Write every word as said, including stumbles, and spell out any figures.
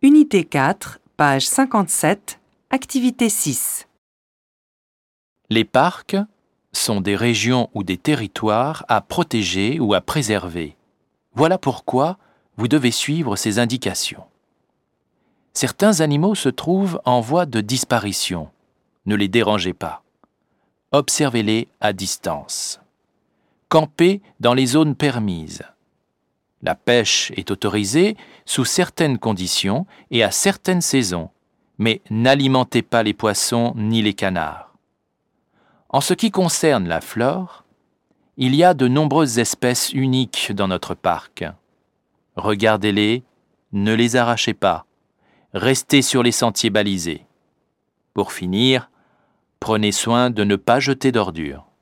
Unité quatre, page cinquante-sept, activité six. Les parcs sont des régions ou des territoires à protéger ou à préserver. Voilà pourquoi vous devez suivre ces indications. Certains animaux se trouvent en voie de disparition. Ne les dérangez pas. Observez-les à distance. Campez dans les zones permises. La pêche est autorisée sous certaines conditions et à certaines saisons, mais n'alimentez pas les poissons ni les canards. En ce qui concerne la flore, il y a de nombreuses espèces uniques dans notre parc. Regardez-les, ne les arrachez pas. Restez sur les sentiers balisés. Pour finir, prenez soin de ne pas jeter d'ordures.